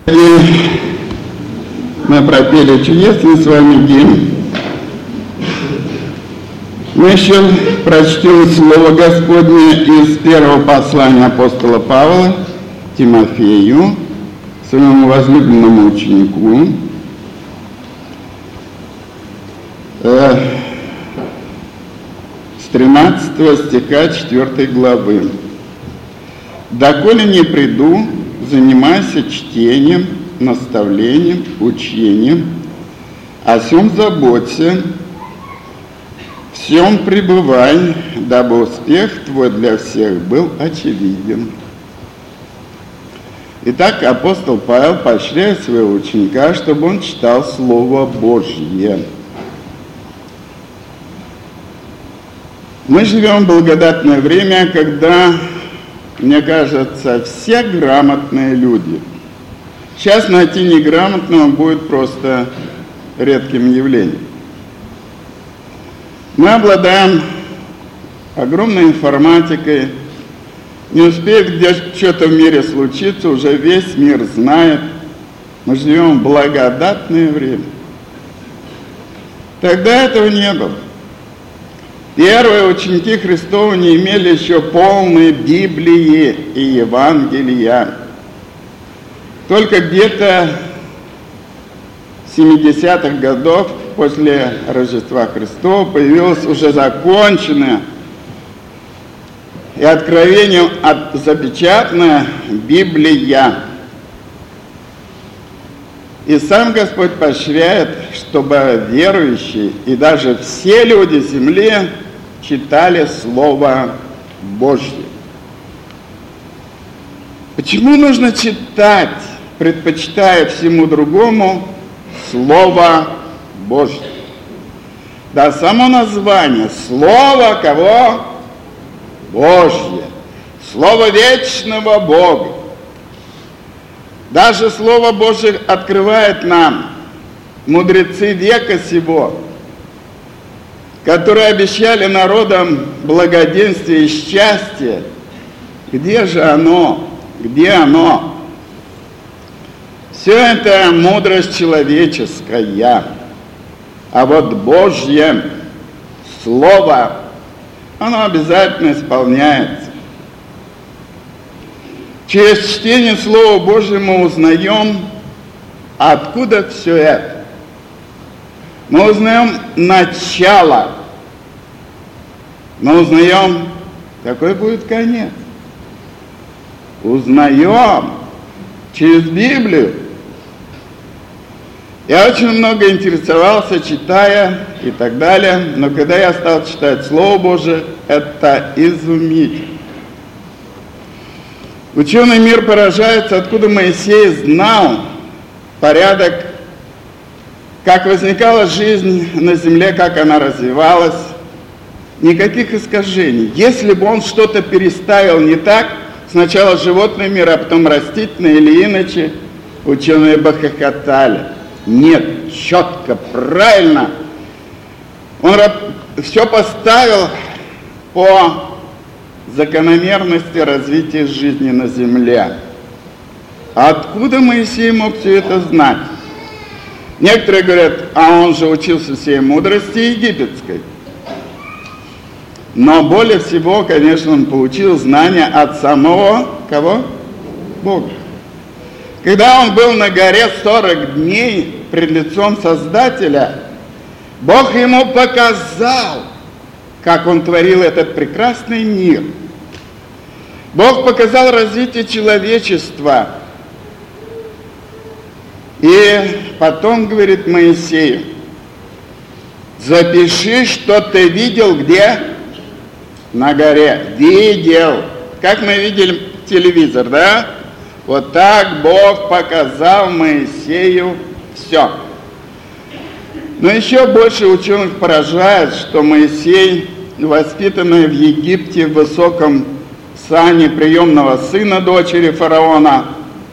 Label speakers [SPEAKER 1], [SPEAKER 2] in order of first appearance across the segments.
[SPEAKER 1] Мы пропели чудесный с вами гимн. Мы еще прочтем Слово Господне из первого послания апостола Павла Тимофею, своему возлюбленному ученику. С 13 стиха 4 главы. «Доколе не приду, занимайся чтением, наставлением, учением, о сем заботься, всем пребывай, дабы успех твой для всех был очевиден». Итак, апостол Павел поощряет своего ученика, чтобы он читал Слово Божье. Мы живем в благодатное время, когда, мне кажется, все грамотные люди. Сейчас найти неграмотного будет просто редким явлением. Мы обладаем огромной информатикой. Не успеет где что-то в мире случиться, уже весь мир знает. Мы живем в благодатное время. Тогда этого не было. Первые ученики Христовы не имели еще полной Библии и Евангелия. Только где-то с 70-х годов после Рождества Христова появилась уже законченная и откровением запечатанная Библия. И сам Господь поощряет, чтобы верующие и даже все люди земли читали Слово Божье. Почему нужно читать, предпочитая всему другому, Слово Божье? Да, само название Слово кого? Божье. Слово вечного Бога. Даже Слово Божье открывает нам мудрецы века сего, которые обещали народам благоденствие и счастье. Где же оно? Где оно? Все это мудрость человеческая. А вот Божье Слово, оно обязательно исполняется. Через чтение Слова Божьего мы узнаем, откуда все это. Мы узнаем начало. Мы узнаем, какой будет конец. Узнаем через Библию. Я очень много интересовался, читая и так далее, но когда я стал читать Слово Божие, это изумительно. Ученый мир поражается, откуда Моисей знал порядок, как возникала жизнь на земле, как она развивалась. Никаких искажений. Если бы он что-то переставил не так, сначала животный мир, а потом растительный или иначе, ученые бы хохотали. Нет, четко, правильно. Он все поставил по закономерности развития жизни на земле. А откуда Моисей мог все это знать? Некоторые говорят, а он же учился всей мудрости египетской. Но более всего, конечно, он получил знания от самого кого? Бога. Когда он был на горе 40 дней пред лицом Создателя, Бог ему показал, как он творил этот прекрасный мир. Бог показал развитие человечества. И потом говорит Моисею, запиши, что ты видел где? На горе. Видел. Как мы видели телевизор, да? Вот так Бог показал Моисею все. Но еще больше ученых поражает, что Моисей, воспитанный в Египте в высоком сане приемного сына дочери фараона,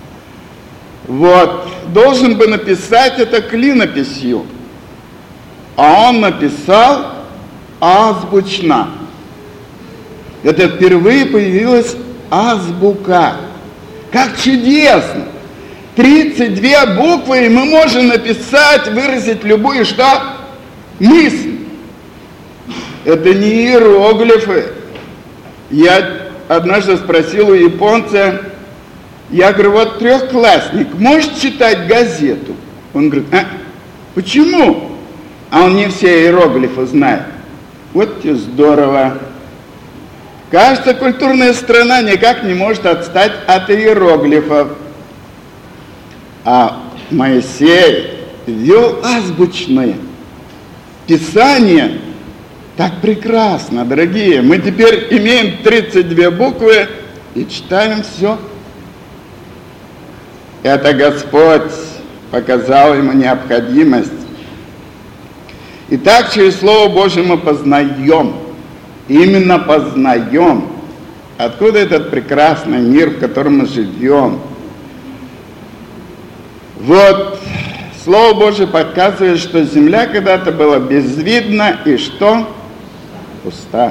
[SPEAKER 1] должен бы написать это клинописью. А он написал азбучно. Это впервые появилась азбука. Как чудесно! 32 буквы, и мы можем написать, выразить любую что? Мысль. Это не иероглифы. Я однажды спросил у японца, я говорю, вот трехклассник может читать газету? Он говорит, почему? А он не все иероглифы знает. Вот тебе здорово. Кажется, культурная страна никак не может отстать от иероглифов. А Моисей ввел азбучное Писание. Так прекрасно, дорогие. Мы теперь имеем 32 буквы и читаем все. Это Господь показал ему необходимость. И так через Слово Божие мы познаем, именно познаем, откуда этот прекрасный мир, в котором мы живем. Вот, Слово Божие показывает, что земля когда-то была безвидна и что? Пуста.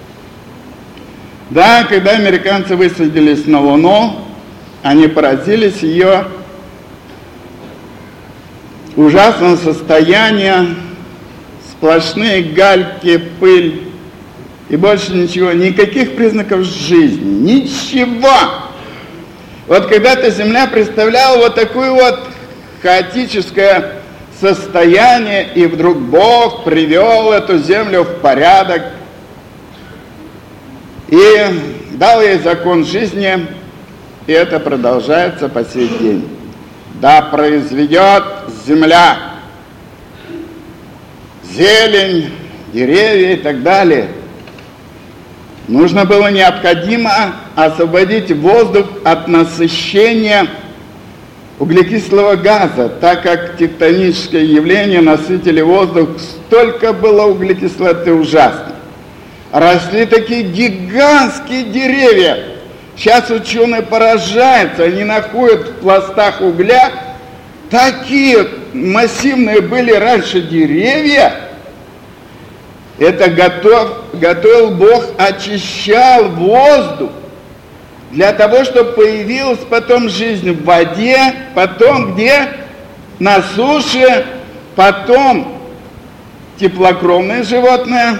[SPEAKER 1] Да, когда американцы высадились на Луну, они поразились ее ужасном состоянии, сплошные гальки, пыль и больше ничего, никаких признаков жизни, ничего. Вот когда-то Земля представляла вот такое вот хаотическое состояние, и вдруг Бог привел эту землю в порядок и дал ей закон жизни, и это продолжается по сей день. Да произведет земля зелень, деревья и так далее. Нужно было необходимо освободить воздух от насыщения углекислого газа, так как тектонические явления насытили воздух, столько было углекислоты ужасно. Росли такие гигантские деревья. Сейчас ученые поражаются, они находят в пластах угля такие массивные были раньше деревья. Это готовил Бог, очищал воздух для того, чтобы появилась потом жизнь в воде, потом где? На суше, потом теплокровные животные,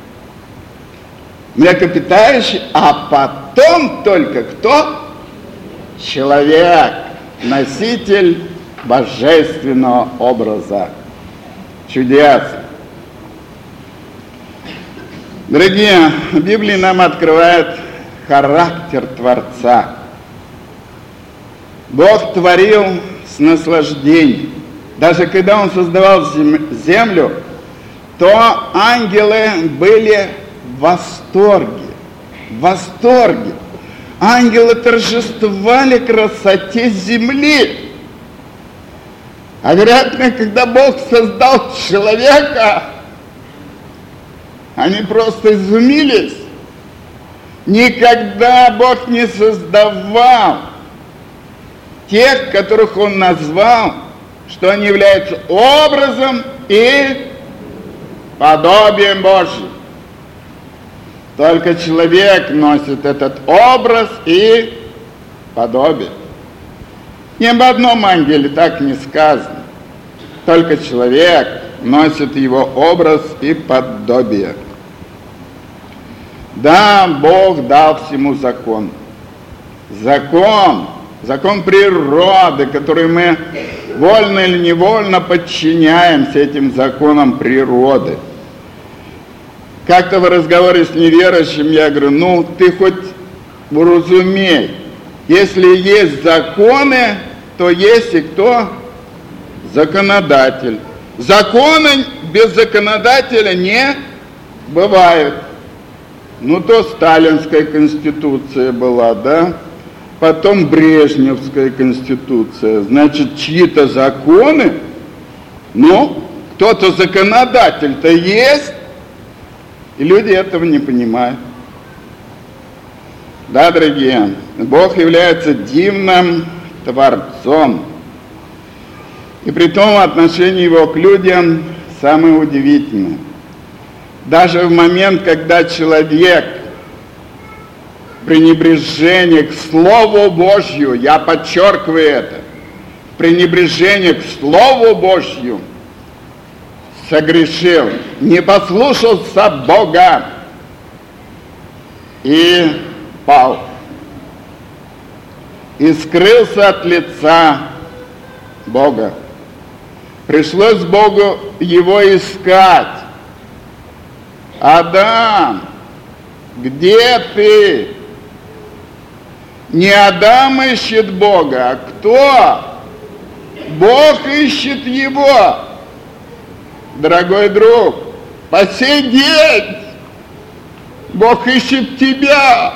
[SPEAKER 1] млекопитающие, а потом только кто? Человек, носитель божественного образа. Чудесно. Дорогие, Библия нам открывает характер Творца. Бог творил с наслаждением. Даже когда Он создавал землю, то ангелы были в восторге. В восторге. Ангелы торжествовали красоте земли. А вероятно, когда Бог создал человека, они просто изумились. Никогда Бог не создавал тех, которых Он назвал, что они являются образом и подобием Божьим. Только человек носит этот образ и подобие. Ни об одном ангеле так не сказано. Только человек носит его образ и подобие. Да, Бог дал всему закон. Закон природы, который мы вольно или невольно подчиняемся этим законам природы. Как-то в разговоре с неверующим я говорю, ты хоть уразумей, если есть законы, то есть и кто? Законодатель. Законы без законодателя не бывают. То сталинская конституция была, да? Потом брежневская конституция. Значит, чьи-то законы, кто-то законодатель-то есть, и люди этого не понимают. Да, дорогие, Бог является дивным Творцом. И при том отношение Его к людям самое удивительное. Даже в момент, когда человек пренебрежение к Слову Божью, я подчеркиваю это, пренебрежение к Слову Божью согрешил, не послушался Бога и пал, и скрылся от лица Бога. Пришлось Богу его искать. Адам, где ты? Не Адам ищет Бога, а кто? Бог ищет его. Дорогой друг, по сей день Бог ищет тебя.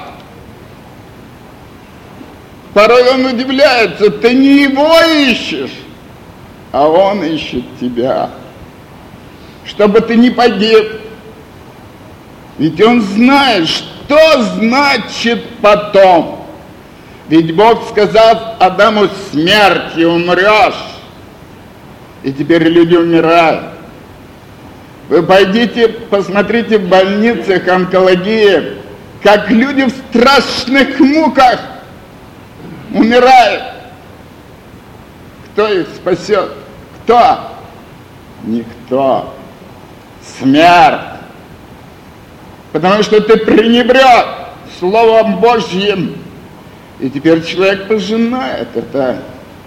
[SPEAKER 1] Порой он удивляется, ты не его ищешь, а он ищет тебя, чтобы ты не погиб. Ведь он знает, что значит потом. Ведь Бог сказал Адаму: смерти умрешь. И теперь люди умирают. Вы пойдите, посмотрите в больницах онкологии, как люди в страшных муках умирают. Кто их спасет? Кто? Никто. Смерть. Потому что ты пренебрег Словом Божьим. И теперь человек пожинает это.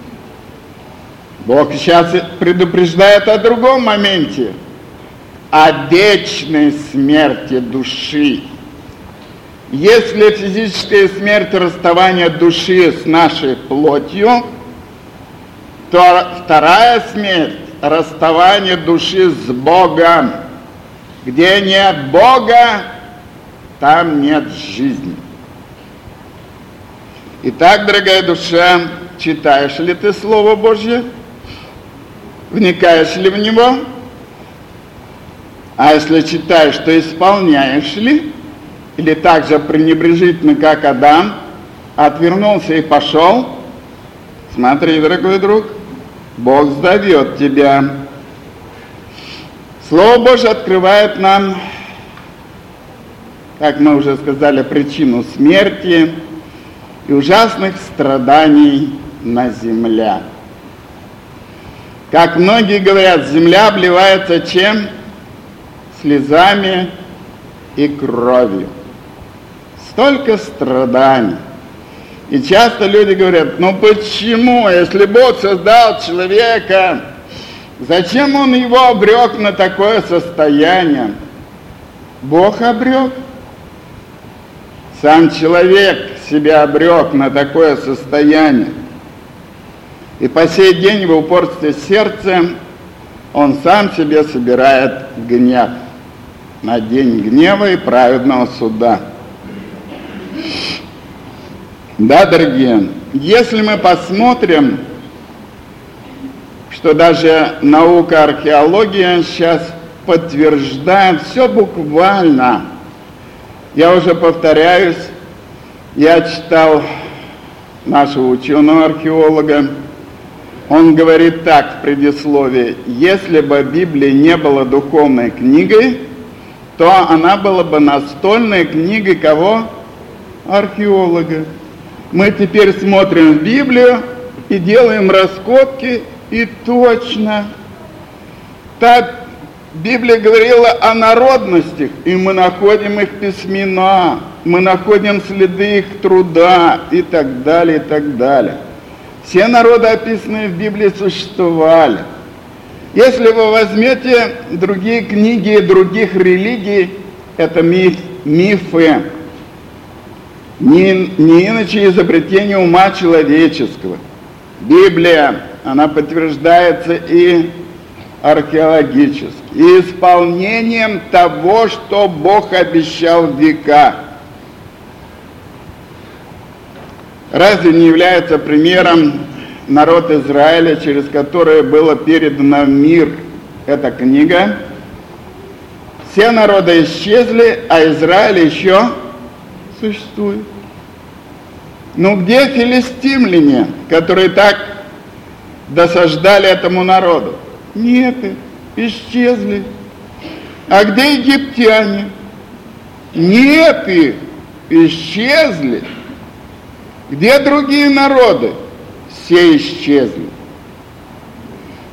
[SPEAKER 1] Бог сейчас предупреждает о другом моменте. О вечной смерти души. Если физическая смерть — расставание души с нашей плотью, то вторая смерть — расставание души с Богом. Где нет Бога, там нет жизни. Итак, дорогая душа, читаешь ли ты Слово Божье? Вникаешь ли в него? А если читаешь, то исполняешь ли? Или так же пренебрежительно, как Адам, отвернулся и пошел? Смотри, дорогой друг, Бог зовет тебя. Слово Божье открывает нам, как мы уже сказали, причину смерти и ужасных страданий на земле. Как многие говорят, земля обливается чем? Слезами и кровью. Столько страданий. И часто люди говорят: ну почему, если Бог создал человека, зачем Он его обрек на такое состояние? Бог обрек. Сам человек себя обрек на такое состояние. И по сей день в упорстве сердца он сам себе собирает гнев на день гнева и праведного суда. Да, дорогие, если мы посмотрим, что даже наука, археология сейчас подтверждает все буквально. Я уже повторяюсь, я читал нашего ученого-археолога, он говорит так в предисловии: если бы Библия не была духовной книгой, то она была бы настольной книгой кого? Археолога. Мы теперь смотрим в Библию и делаем раскопки, и точно. Так Библия говорила о народностях, и мы находим их письмена, мы находим следы их труда, и так далее, и так далее. Все народы, описанные в Библии, существовали. Если вы возьмете другие книги других религий, это мифы, не иначе изобретение ума человеческого. Библия, она подтверждается и археологически, и исполнением того, что Бог обещал в века. Разве не является примером народ Израиля, через который было передано в мир эта книга? Все народы исчезли, а Израиль еще существует. Ну где филистимляне, которые так досаждали этому народу? Нет, исчезли. А где египтяне? Нет их, исчезли. Где другие народы? Все исчезли.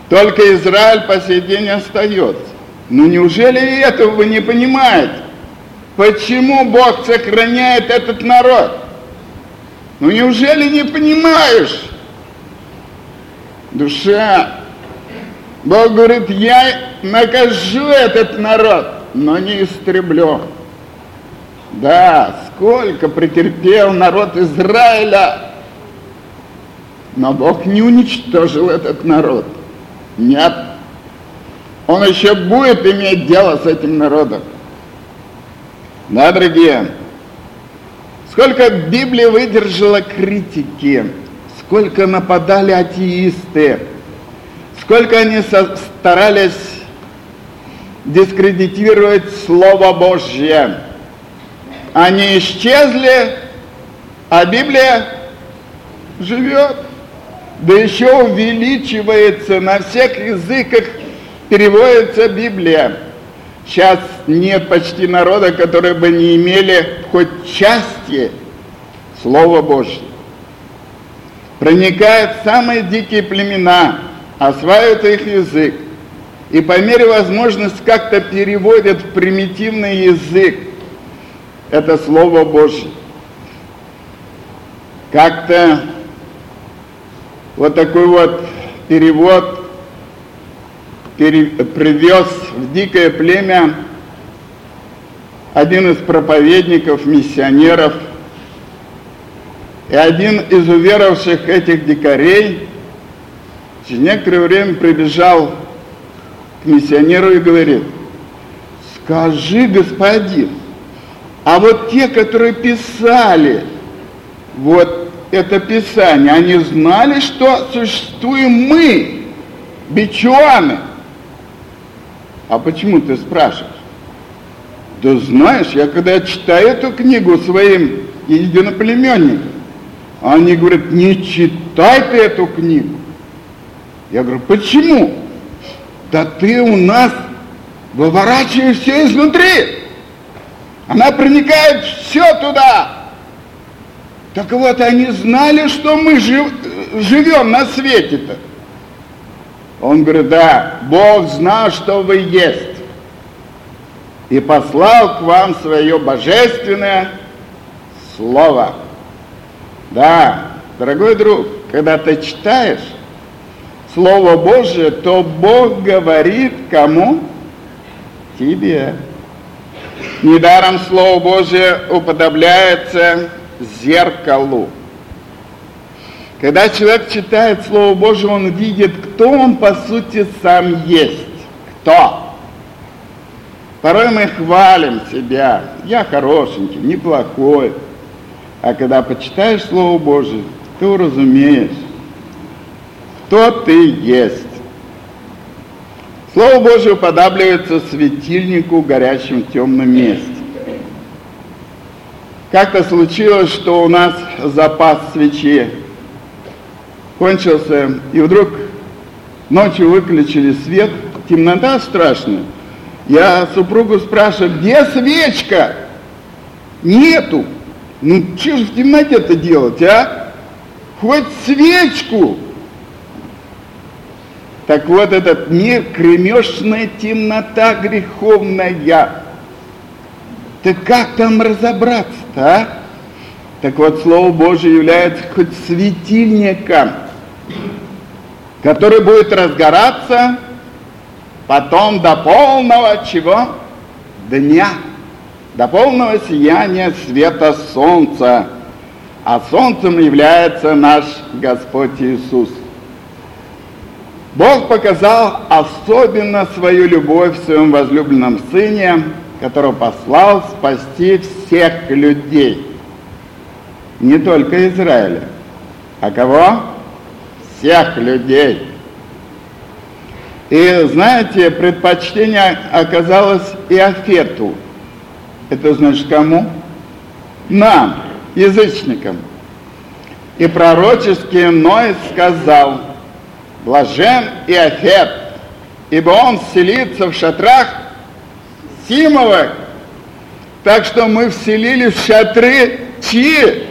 [SPEAKER 1] Только Израиль по сей день остается. Ну неужели этого вы не понимаете? Почему Бог сохраняет этот народ? Ну неужели не понимаешь? Душа, Бог говорит, я накажу этот народ, но не истреблю. Да, сколько претерпел народ Израиля, но Бог не уничтожил этот народ. Нет, Он еще будет иметь дело с этим народом. Да, дорогие, сколько Библия выдержала критики, сколько нападали атеисты, сколько они старались дискредитировать Слово Божье. Они исчезли, а Библия живет, да еще увеличивается, на всех языках переводится Библия. Сейчас нет почти народа, которые бы не имели хоть части Слова Божьего. Проникают в самые дикие племена, осваивают их язык, и по мере возможности как-то переводят в примитивный язык это Слово Божье. Как-то вот такой вот перевод привез в дикое племя один из проповедников, миссионеров, и один из уверовавших этих дикарей через некоторое время прибежал к миссионеру и говорит: скажи, господин, а вот те, которые писали вот это Писание, они знали, что существуем мы, бичуаны? А почему ты спрашиваешь? Да знаешь, я когда читаю эту книгу своим единоплеменникам, они говорят: не читай ты эту книгу. Я говорю: почему? Да ты у нас выворачиваешь все изнутри. Она проникает все туда. Так вот, они знали, что мы живем на свете-то. Он говорит: да, Бог знал, что вы есть, и послал к вам свое божественное слово. Да, дорогой друг, когда ты читаешь Слово Божие, то Бог говорит кому? Тебе. Недаром Слово Божие уподобляется зеркалу. Когда человек читает Слово Божие, он видит, кто он по сути сам есть. Кто? Порой мы хвалим себя: я хорошенький, неплохой. А когда почитаешь Слово Божие, ты уразумеешь, кто ты есть. Слово Божие уподабливается светильнику, горящему в темном месте. Как-то случилось, что у нас запас свечи кончился, и вдруг ночью выключили свет, темнота страшная. Я супругу спрашиваю: где свечка? Нету. Ну, что же в темноте-то делать, а? Хоть свечку. Так вот, этот мир, кромешная темнота греховная. Ты как там разобраться-то, а? Так вот, Слово Божие является хоть светильником, который будет разгораться потом до полного чего? Дня. До полного сияния света солнца. А солнцем является наш Господь Иисус. Бог показал особенно свою любовь в своем возлюбленном Сыне, которого послал спасти всех людей. Не только Израиля. А кого? Всех людей. И знаете, предпочтение оказалось Иофету. Это значит кому? Нам, язычникам. И пророческий Ной сказал: блажен Иофет, ибо он вселится в шатрах Симовых. Так что мы вселились в шатры чьи?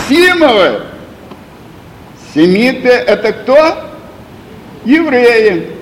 [SPEAKER 1] Симовы. Семиты — это кто? Евреи.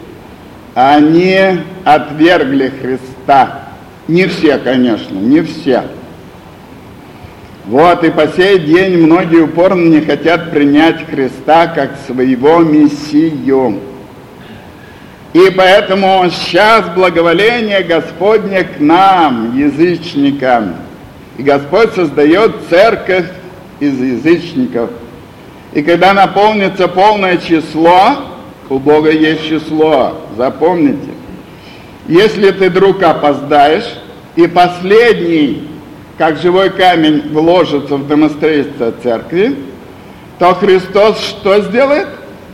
[SPEAKER 1] они отвергли Христа. Не все, конечно, не все. Вот и по сей день многие упорно не хотят принять Христа как своего Мессию. И поэтому сейчас благоволение Господне к нам, язычникам. И Господь создает церковь из язычников. И когда наполнится полное число, у Бога есть число, запомните. Если ты вдруг опоздаешь, и последний, как живой камень, вложится в домостроительство церкви, то Христос что сделает?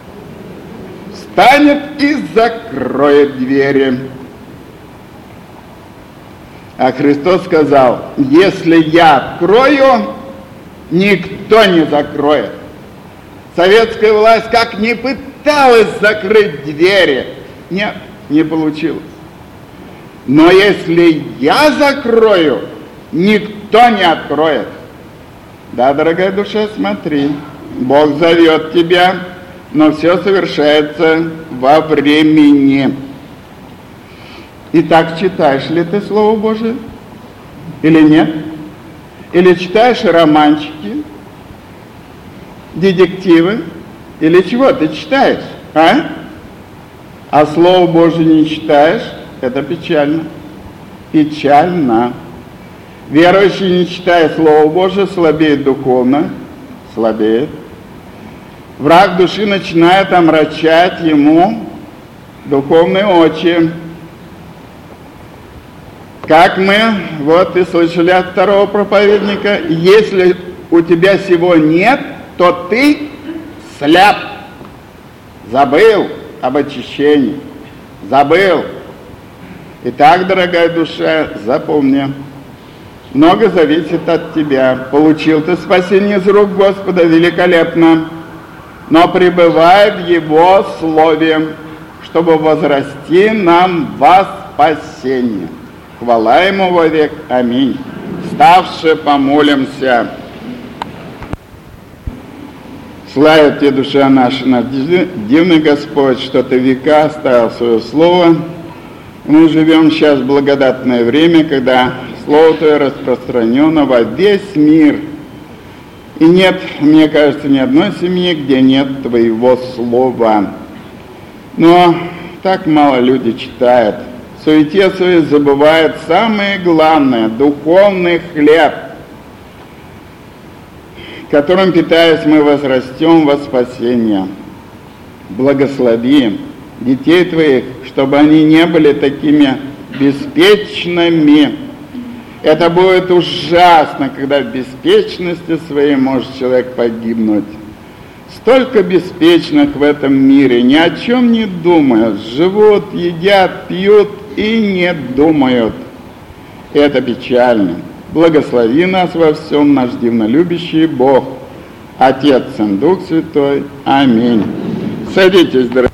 [SPEAKER 1] Встанет и закроет двери. А Христос сказал, если я открою, никто не закроет. Советская власть как ни пыталась закрыть двери, нет, не получилось. Но если я закрою, никто не откроет. Да, дорогая душа, смотри, Бог зовет тебя, но все совершается во времени. Итак, читаешь ли ты Слово Божие? Или нет? Или читаешь романчики, детективы? Или чего ты читаешь? А Слово Божие не читаешь? Это печально. Печально. Верующий, не читая Слово Божие, слабеет духовно. Слабеет. Враг души начинает омрачать ему духовные очи. Как мы, вот и слышали от второго проповедника, если у тебя всего нет, то ты сляп. Забыл об очищении. Забыл. Итак, дорогая душа, запомни, много зависит от тебя. Получил ты спасение из рук Господа, великолепно, но пребывай в Его Слове, чтобы возрасти нам во спасение. Хвала Ему вовек. Аминь. Вставши, помолимся. Слава Тебе, душа наша, наш дивный Господь, что Ты века оставил свое Слово. Мы живем сейчас в благодатное время, когда Слово Твое распространено во весь мир. И нет, мне кажется, ни одной семьи, где нет Твоего Слова. Но так мало люди читают. В суете своей забывают самое главное – духовный хлеб, которым, питаясь, мы возрастем во спасение. Благослови детей Твоих, чтобы они не были такими беспечными. Это будет ужасно, когда в беспечности своей может человек погибнуть. Столько беспечных в этом мире, ни о чем не думают, живут, едят, пьют и не думают. Это печально. Благослови нас во всем, наш дивнолюбящий Бог, Отец, Сын, Дух Святой. Аминь. Садитесь, дорогие.